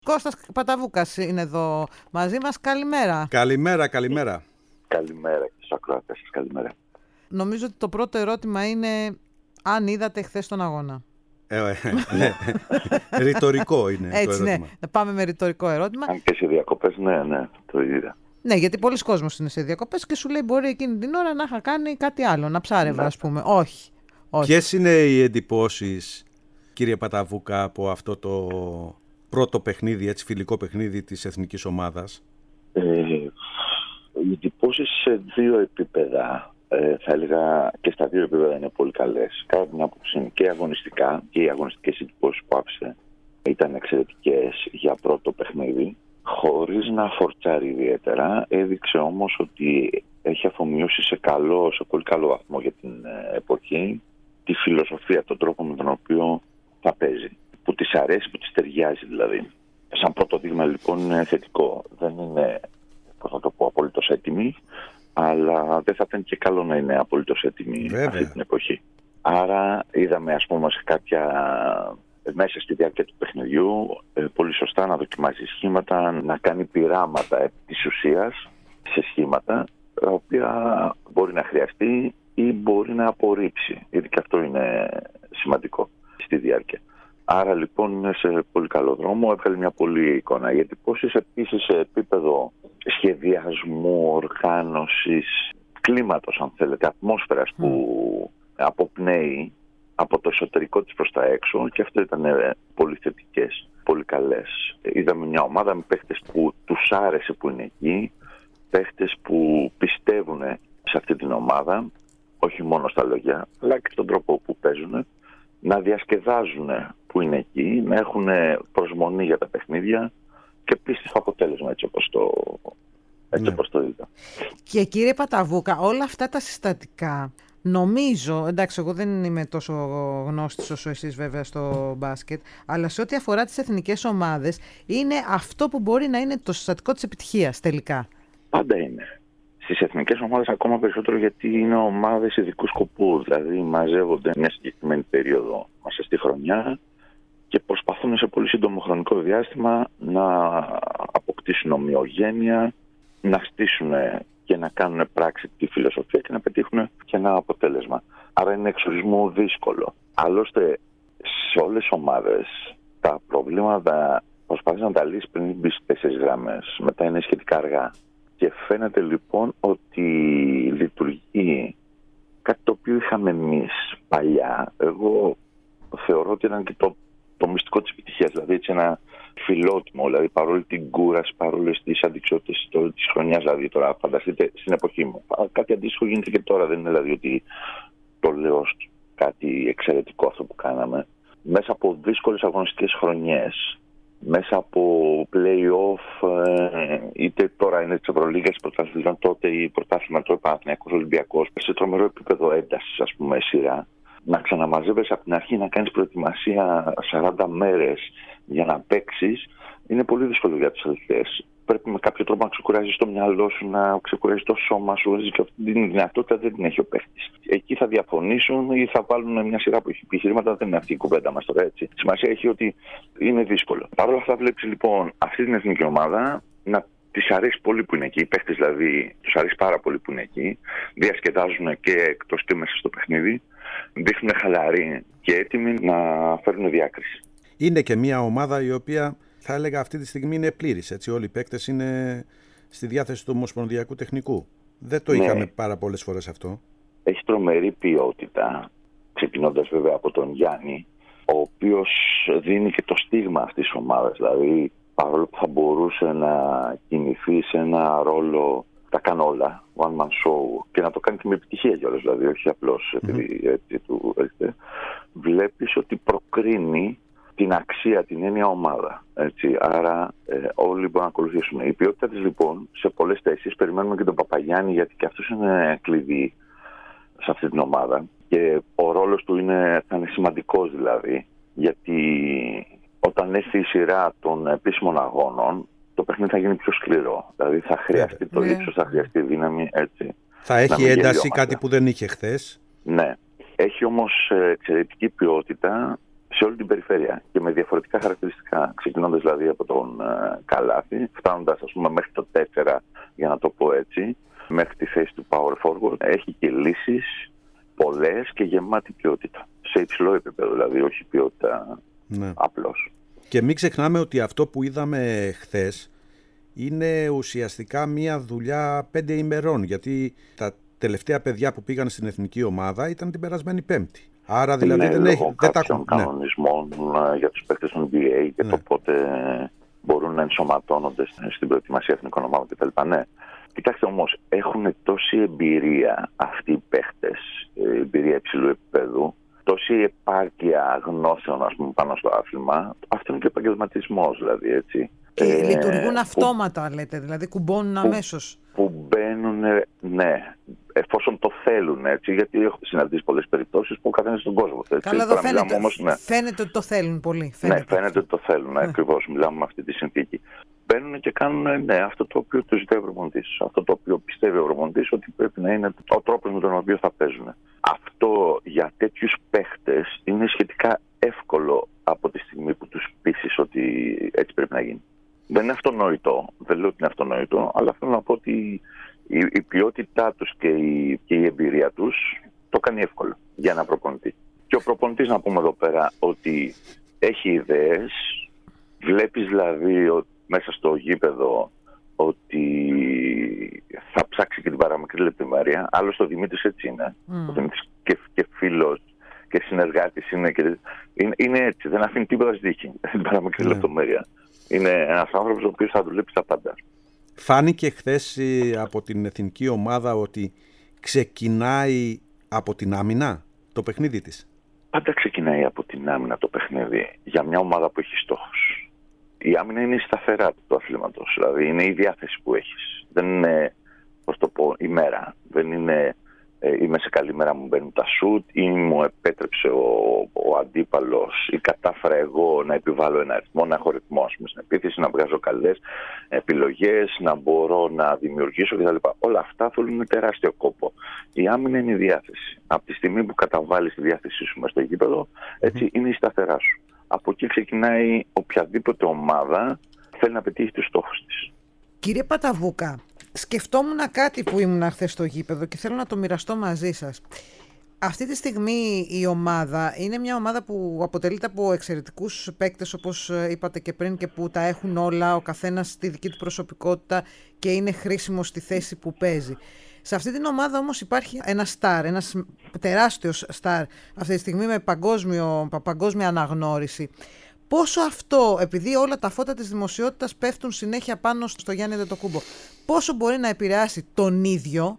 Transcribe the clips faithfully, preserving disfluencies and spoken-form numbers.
Κώστας Παταβούκας είναι εδώ μαζί μας. Καλημέρα. Καλημέρα, καλημέρα. Καλημέρα και στους ακροατές σας, καλημέρα. Νομίζω ότι το πρώτο ερώτημα είναι αν είδατε χθες τον αγώνα. Ε, ε, ναι. Ρητορικό είναι. Έτσι, το ερώτημα. Ναι. Πάμε με ρητορικό ερώτημα. Αν και σε διακοπές, ναι, ναι, το είδα. Ναι, γιατί πολλοί κόσμος είναι σε διακοπές και σου λέει μπορεί εκείνη την ώρα να είχα κάνει κάτι άλλο, να ψάρευα, Ναι. ας πούμε. Όχι. Όχι. Ποιες είναι οι εντυπώσεις, κύριε Παταβούκα, από αυτό το πρώτο παιχνίδι, έτσι, φιλικό παιχνίδι της εθνικής ομάδας? Ε, οι εντυπώσεις σε δύο επίπεδα, ε, θα έλεγα και στα δύο επίπεδα είναι πολύ καλές. Κατά την άποψη είναι και αγωνιστικά, και οι αγωνιστικές εντυπώσεις που άφησε ήταν εξαιρετικές για πρώτο παιχνίδι, χωρίς να φορτσάρει ιδιαίτερα. Έδειξε όμως ότι έχει αφομοιώσει σε, καλό, σε πολύ καλό βαθμό για την ε, εποχή τη φιλοσοφία, τον τρόπο με τον οποίο θα παίζει. Που της αρέσει, που της ταιριάζει δηλαδή. Σαν πρώτο δείγμα λοιπόν είναι θετικό. Δεν είναι, πώς να το πω, απολύτως έτοιμη, αλλά δεν θα ήταν και καλό να είναι απολύτως έτοιμη Βέβαια. αυτή την εποχή. Άρα είδαμε, ας πούμε, σε κάποια, μέσα στη διάρκεια του παιχνιδιού, ε, πολύ σωστά να δοκιμάζει σχήματα, να κάνει πειράματα επί της ουσίας σε σχήματα, τα οποία μπορεί να χρειαστεί ή μπορεί να απορρίψει. Γιατί και αυτό είναι σημαντικό στη διάρκεια. Άρα λοιπόν είναι σε πολύ καλό δρόμο, έβγαλε μια πολύ εικόνα. Οι εντυπώσεις επίσης σε επίπεδο σχεδιασμού, οργάνωσης, κλίματος αν θέλετε, ατμόσφαιρας mm. που αποπνέει από το εσωτερικό της προς τα έξω, και αυτό ήταν πολύ θετικές, πολύ καλές. Είδαμε μια ομάδα με παίχτες που τους άρεσε που είναι εκεί, παίχτες που πιστεύουν σε αυτή την ομάδα, όχι μόνο στα λόγια, αλλά και στον τρόπο που παίζουν, να διασκεδάζουν που είναι εκεί, να έχουν προσμονή για τα παιχνίδια και πίστη στο αποτέλεσμα, έτσι όπως το, έτσι ναι. όπως το είδα. Και κύριε Παταβούκα, όλα αυτά τα συστατικά, νομίζω, εντάξει, εγώ δεν είμαι τόσο γνώστης όσο εσείς βέβαια στο μπάσκετ, αλλά σε ό,τι αφορά τις εθνικές ομάδες, είναι αυτό που μπορεί να είναι το συστατικό της επιτυχίας τελικά. Πάντα είναι. Στις εθνικές ομάδες ακόμα περισσότερο, γιατί είναι ομάδες ειδικού σκοπού. Δηλαδή μαζεύονται μια συγκεκριμένη περίοδο μέσα στη χρονιά και προσπαθούν σε πολύ σύντομο χρονικό διάστημα να αποκτήσουν ομοιογένεια, να στήσουν και να κάνουν πράξη τη φιλοσοφία και να πετύχουν και ένα αποτέλεσμα. Άρα είναι εξορισμού δύσκολο. Άλλωστε σε όλες τις ομάδες τα προβλήματα προσπαθείς να τα λύσεις πριν μπεις στις τέσσερις γραμμές. Μετά είναι σχετικά αργά. Και φαίνεται λοιπόν ότι λειτουργεί κάτι το οποίο είχαμε εμείς παλιά. Εγώ θεωρώ ότι ήταν και το, το μυστικό της επιτυχίας. Δηλαδή έτσι ένα φιλότιμο, δηλαδή παρόλη την κούραση, παρόλες τις αντικσότητες της χρονιάς. Δηλαδή τώρα φανταστείτε στην εποχή μου. Κάτι αντίστοιχο γίνεται και τώρα. Δεν είναι δηλαδή ότι το λέω κάτι εξαιρετικό αυτό που κάναμε. Μέσα από δύσκολες αγωνιστικές χρονιές, μέσα από play-off, είτε τώρα είναι της Ευρωλίγας, πρωτάθλημα τότε ή πρωτάθλημα τότε, Παναθηναϊκός, Ολυμπιακός, σε τρομερό επίπεδο έντασης, ας πούμε, σειρά. Να ξαναμαζεύεσαι από την αρχή, να κάνεις προετοιμασία σαράντα μέρες για να παίξεις, είναι πολύ δύσκολο για τους αθλητές. Πρέπει με κάποιο τρόπο να ξεκουράζεις το μυαλό σου, να ξεκουράζεις το σώμα σου, και αυτή την δυνατότητα δεν την έχει ο παίχτης. Εκεί θα διαφωνήσουν ή θα βάλουν μια σειρά από επιχειρήματα, δεν είναι αυτή η κουβέντα μας τώρα, έτσι. Σημασία έχει ότι είναι δύσκολο. Παρ' όλα αυτά, βλέπεις λοιπόν αυτή την εθνική ομάδα να της αρέσει πολύ που είναι εκεί. Οι παίχτες δηλαδή τους αρέσει πάρα πολύ που είναι εκεί. Διασκεδάζουν και εκτός και μέσα στο παιχνίδι. Δείχνουν χαλαροί και έτοιμοι να φέρουν διάκριση. Είναι και μια ομάδα η οποία θα έλεγα αυτή τη στιγμή είναι πλήρης. Έτσι. Όλοι οι παίκτες είναι στη διάθεση του Ομοσπονδιακού Τεχνικού. Δεν το ναι. είχαμε πάρα πολλές φορές αυτό. Έχει τρομερή ποιότητα, ξεκινώντας βέβαια από τον Γιάννη, ο οποίος δίνει και το στίγμα αυτής της ομάδας. Δηλαδή, παρόλο που θα μπορούσε να κινηθεί σε ένα ρόλο, τα κάνει όλα, one man show, και να το κάνει και με επιτυχία κιόλας, δηλαδή, όχι απλώς επειδή mm-hmm. έτσι του έρχεται, βλέπεις ότι προκρίνει την αξία, την έννοια ομάδα. Έτσι. Άρα ε, όλοι μπορούν να ακολουθήσουμε. Η ποιότητα της λοιπόν σε πολλές θέσεις, περιμένουμε και τον Παπαγιάννη, γιατί και αυτός είναι κλειδί σε αυτή την ομάδα και ο ρόλος του είναι, θα είναι σημαντικός δηλαδή, γιατί όταν έρθει η σειρά των επίσημων αγώνων το παιχνίδι θα γίνει πιο σκληρό. Δηλαδή θα χρειαστεί το ύψος, θα χρειαστεί δύναμη, έτσι. Θα έχει ένταση, κάτι που δεν είχε χθες. Ναι. Έχει όμως εξαιρετική ποιότητα σε όλη την περιφέρεια και με διαφορετικά χαρακτηριστικά. Ξεκινώντας δηλαδή από τον ε, καλάθι, φτάνοντας ας πούμε μέχρι το τέσσερα, για να το πω έτσι, μέχρι τη θέση του power forward. Έχει και λύσεις πολλές και γεμάτη ποιότητα. Σε υψηλό επίπεδο δηλαδή, όχι ποιότητα ναι. απλώς. Και μην ξεχνάμε ότι αυτό που είδαμε χθες είναι ουσιαστικά μια δουλειά πέντε ημερών, γιατί τα τελευταία παιδιά που πήγαν στην εθνική ομάδα ήταν την περασμένη Πέμπτη. Άρα δηλαδή ναι, δεν έχει δεν τα κάποιων κανονισμών ναι. για τους παίκτες των N B A και ναι. το πότε μπορούν να ενσωματώνονται στην προετοιμασία εθνικών ομάδων κτλ. Ναι. Κοιτάξτε όμως, έχουν τόση εμπειρία αυτοί οι παίκτες, εμπειρία υψηλού επίπεδου, τόση επάρκεια γνώσεων ας πούμε, πάνω στο άθλημα. Αυτό είναι και επαγγελματισμός δηλαδή, έτσι. Και ε, λειτουργούν αυτόματα, που, λέτε, δηλαδή κουμπώνουν αμέσως. Που μπαίνουν, ναι, εφόσον το θέλουν, έτσι, γιατί έχω συναντήσει πολλές περιπτώσεις που ο καθένας στον κόσμο. Έτσι. Καλά, εδώ φαίνεται, όμως, ναι. φαίνεται ότι το θέλουν πολύ. Φαίνεται ναι, φαίνεται ότι το θέλουν, ναι. ακριβώς, μιλάμε με αυτή τη συνθήκη. Μπαίνουν και κάνουν, ναι, αυτό το οποίο του ζητάει ο προπονητής, αυτό το οποίο πιστεύει ο προπονητής ότι πρέπει να είναι ο τρόπος με τον οποίο θα παίζουν. Αυτό για τέτοιους παίχτες είναι σχετικά εύκολο από τη στιγμή που τους πείσεις ότι έτσι πρέπει να γίνει. Δεν είναι αυτονόητο, δεν λέω ότι είναι αυτονόητο, αλλά θέλω να πω ότι η, η ποιότητά τους και η, και η εμπειρία τους το κάνει εύκολο για ένα προπονητή. Και ο προπονητής, να πούμε εδώ πέρα, ότι έχει ιδέες, βλέπεις δηλαδή ότι μέσα στο γήπεδο ότι θα ψάξει και την παραμικρή λεπτομέρεια. Άλλωστε ο Δημήτρης έτσι είναι. Mm. Ο Δημήτρης και, και φίλος και συνεργάτης είναι, και, είναι, είναι έτσι, δεν αφήνει τίποτα στη δίκη, την παραμικρή mm. λεπτομέρεια. Είναι ένας άνθρωπος ο οποίος θα δουλέψει τα πάντα. Φάνηκε χθες από την εθνική ομάδα ότι ξεκινάει από την άμυνα το παιχνίδι της. Πάντα ξεκινάει από την άμυνα το παιχνίδι για μια ομάδα που έχει στόχους. Η άμυνα είναι η σταθερά του αθλήματος, δηλαδή είναι η διάθεση που έχεις. Δεν είναι, πώς το πω, η μέρα. Δεν είναι ε, είμαι σε καλή μέρα, μου μπαίνουν τα σουτ ή μου επέτρεψε ο, ο αντίπαλος ή κατάφερα εγώ να επιβάλλω ένα αριθμό, να έχω ρυθμό στην επίθεση, να βγάζω καλές επιλογές, να μπορώ να δημιουργήσω κτλ. Όλα αυτά θέλουν τεράστιο κόπο. Η άμυνα είναι η διάθεση. Από τη στιγμή που καταβάλεις τη διάθεσή σου μες στο γήπεδο, έτσι είναι η σταθερά σου. Από εκεί ξεκινάει οποιαδήποτε ομάδα θέλει να πετύχει τους στόχους της. Κύριε Παταβούκα, σκεφτόμουν κάτι που ήμουν χθες στο γήπεδο και θέλω να το μοιραστώ μαζί σας. Αυτή τη στιγμή η ομάδα είναι μια ομάδα που αποτελείται από εξαιρετικούς παίκτες, όπως είπατε και πριν, και που τα έχουν όλα, ο καθένας στη δική του προσωπικότητα και είναι χρήσιμος στη θέση που παίζει. Σε αυτή την ομάδα όμως υπάρχει ένα στάρ, ένας τεράστιος στάρ αυτή τη στιγμή με παγκόσμιο, παγκόσμια αναγνώριση. Πόσο αυτό, επειδή όλα τα φώτα της δημοσιότητας πέφτουν συνέχεια πάνω στο Γιάννη Αντετοκούμπο, πόσο μπορεί να επηρεάσει τον ίδιο,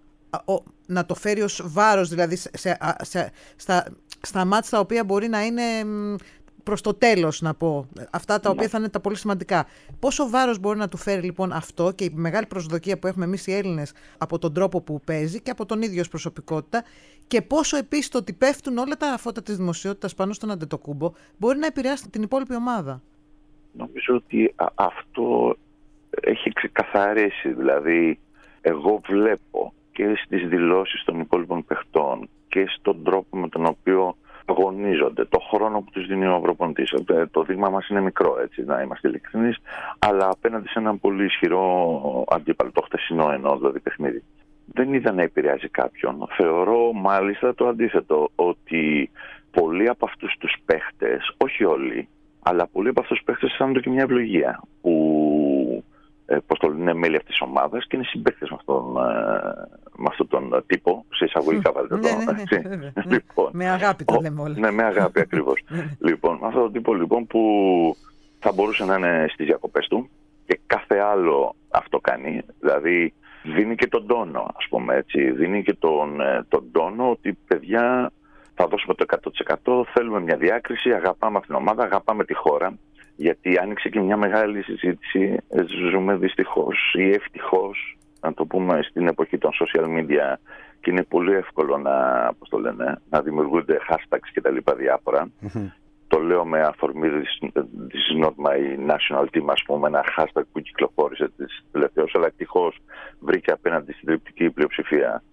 να το φέρει ως βάρος, δηλαδή σε, σε, σε, στα, στα μάτς τα οποία μπορεί να είναι προς το τέλος, να πω, αυτά τα οποία θα είναι τα πολύ σημαντικά. Πόσο βάρος μπορεί να του φέρει λοιπόν αυτό και η μεγάλη προσδοκία που έχουμε εμείς οι Έλληνες από τον τρόπο που παίζει και από τον ίδιο ως προσωπικότητα, και πόσο επίσης το ότι πέφτουν όλα τα φώτα της δημοσιότητας πάνω στον Αντετοκούμπο μπορεί να επηρεάσει την υπόλοιπη ομάδα. Νομίζω ότι α, αυτό έχει ξεκαθαρίσει. Δηλαδή, εγώ βλέπω και στις δηλώσεις των υπόλοιπων παιχτών και στον τρόπο με τον οποίο αγωνίζονται, το χρόνο που τους δίνει ο προπονητής. Το δείγμα μας είναι μικρό, έτσι, να είμαστε ειλικρινείς, αλλά απέναντι σε έναν πολύ ισχυρό αντίπαλο, το χτεσινό εννοώ, δηλαδή παιχνίδι. Δεν είδα να επηρεάζει κάποιον. Θεωρώ μάλιστα το αντίθετο, ότι πολλοί από αυτούς τους παίχτες, όχι όλοι, αλλά πολλοί από αυτούς τους παίχτες αισθάνονται και μια ευλογία που ε, πώς το λένε, μέλη αυτής της ομάδας και είναι συμπαίκτες με αυτόν, ε, με αυτόν τον τύπο, σε εισαγωγικά βάλετε το. Λοιπόν, με αγάπη το λέμε όλα. Ναι, με αγάπη ακριβώς. Λοιπόν, με αυτόν τον τύπο λοιπόν που θα μπορούσε να είναι στις διακοπές του και κάθε άλλο αυτό κάνει, δηλαδή δίνει και τον τόνο, ας πούμε έτσι, δίνει και τον, τον τόνο ότι παιδιά θα δώσουμε το εκατό τοις εκατό, θέλουμε μια διάκριση, αγαπάμε αυτήν την ομάδα, αγαπάμε τη χώρα, γιατί άνοιξε και μια μεγάλη συζήτηση, ζούμε δυστυχώς ή ευτυχώς, να το πούμε, στην εποχή των social media και είναι πολύ εύκολο να, πώς το λένε, να δημιουργούνται hashtags και τα λοιπά διάφορα. Mm-hmm. Το λέω με αφορμή της Not My National Team, ας πούμε, ένα hashtag που κυκλοφόρησε τις τελευταίες, αλλά ευτυχώς βρήκε απέναντι στην τριπτική πλειοψηφία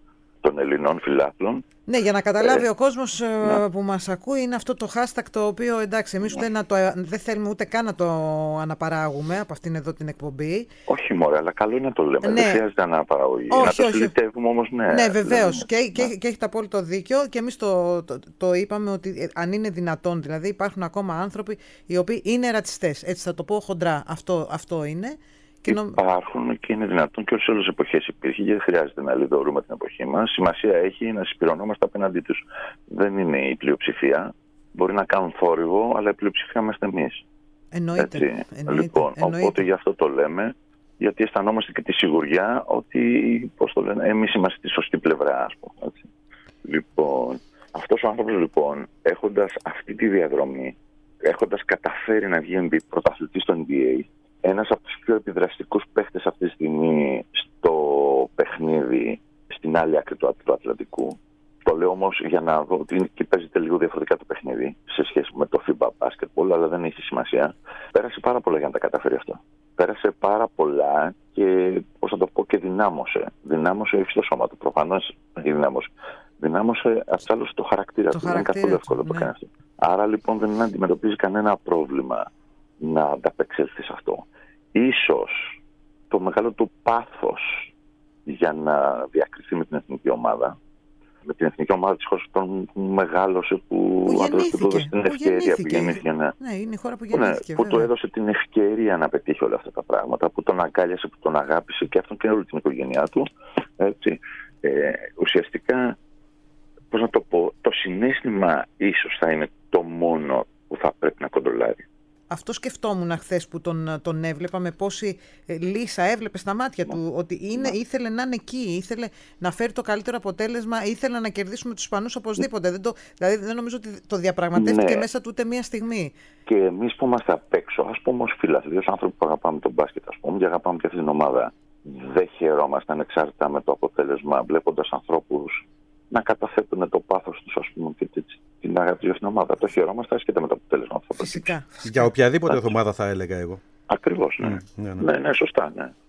των Ελληνών φιλάθλων. Ναι, για να καταλάβει ε, ο κόσμος ναι. που μας ακούει, είναι αυτό το hashtag το οποίο, εντάξει, εμείς ούτε να το, δεν θέλουμε ούτε καν να το αναπαράγουμε από αυτήν εδώ την εκπομπή. Όχι μωρέ, αλλά καλό είναι να το λέμε, ναι. δεν χρειάζεται αναπαραγωγή. Όχι, να το όχι. συλλητεύουμε όμως, ναι. Ναι, βεβαίως, Δηλαδή, και, ναι. και, και έχετε απόλυτο δίκιο και εμείς το, το, το είπαμε ότι αν είναι δυνατόν, δηλαδή υπάρχουν ακόμα άνθρωποι οι οποίοι είναι ρατσιστές, έτσι θα το πω χοντρά, αυτό, αυτό είναι. Και υπάρχουν και είναι δυνατόν και σε όλες τις εποχές υπήρχε και δεν χρειάζεται να λιδωρούμε την εποχή μας. Σημασία έχει να συσπηρωνόμαστε απέναντί τους. Δεν είναι η πλειοψηφία. Μπορεί να κάνουν θόρυβο, αλλά η πλειοψηφία είμαστε εμείς. Εννοείται. εννοείται λοιπόν, εννοείται. Οπότε γι' αυτό το λέμε, γιατί αισθανόμαστε και τη σιγουριά ότι, πώς το λένε, εμείς είμαστε στη σωστή πλευρά, ας πούμε. Έτσι. Λοιπόν, αυτός ο άνθρωπος, λοιπόν, έχοντας αυτή τη διαδρομή, έχοντας καταφέρει να βγει πρωταθλητής στο N B A, ένας από τους πιο επιδραστικούς παίχτες αυτή τη στιγμή στο παιχνίδι στην άλλη άκρη του, του Ατλαντικού. Το λέω όμως για να δω ότι εκεί παίζεται λίγο διαφορετικά το παιχνίδι σε σχέση με το FIBA basketball, αλλά δεν έχει σημασία. Πέρασε πάρα πολλά για να τα καταφέρει αυτό. Πέρασε πάρα πολλά και, πώς να το πω, και δυνάμωσε. Δυνάμωσε όχι στο σώμα του, προφανώς δυνάμωσε. Δυνάμωσε αυτάλλως το χαρακτήρα το του. χαρακτήρα δεν είναι καθόλου εύκολο να το κάνει αυτό. Άρα λοιπόν δεν αντιμετωπίζει κανένα πρόβλημα να ανταπεξέλθει σε αυτό. Ίσως το μεγάλο του πάθος για να διακριθεί με την εθνική ομάδα, με την εθνική ομάδα της χώρας που μεγάλωσε, που, που γεννήθηκε, του έδωσε την ευκαιρία που γεννήθηκε. Ναι. Ναι, είναι η χώρα που γεννήθηκε. Ναι, που του έδωσε την ευκαιρία να πετύχει όλα αυτά τα πράγματα, που τον αγκάλιασε, που τον αγάπησε και αυτόν και όλη την οικογένειά του. Έτσι. Ε, ουσιαστικά, πώς να το πω, το συναίσθημα ίσως θα είναι το μόνο που θα πρέπει να κοντρολάρει. Αυτό σκεφτόμουν χθες που τον, τον έβλεπα, με πόση λύσα έβλεπε στα μάτια του, ότι είναι, ήθελε να είναι εκεί, ήθελε να φέρει το καλύτερο αποτέλεσμα, ήθελε να κερδίσουμε τους Ισπανούς οπωσδήποτε. Δεν το, δηλαδή δεν νομίζω ότι το διαπραγματεύτηκε ναι. μέσα του ούτε μία στιγμή. Και εμείς που είμαστε απ' έξω, ας πούμε ως φιλαθλοί, ως άνθρωποι που αγαπάμε τον μπάσκετ, ας πούμε, και αγαπάμε και αυτή την ομάδα, δεν χαιρόμαστε ανεξάρτητα με το αποτέλεσμα, βλέποντας ανθρώπους να καταθέτουν το πάθος τους, ας πούμε, και την αγάπη για την ομάδα. Το χαιρόμαστε ασχετά με το αποτέλεσμα. Φυσικά. Για οποιαδήποτε ομάδα θα έλεγα εγώ. Ακριβώς, ναι. Mm, ναι, ναι. ναι, ναι, σωστά, ναι.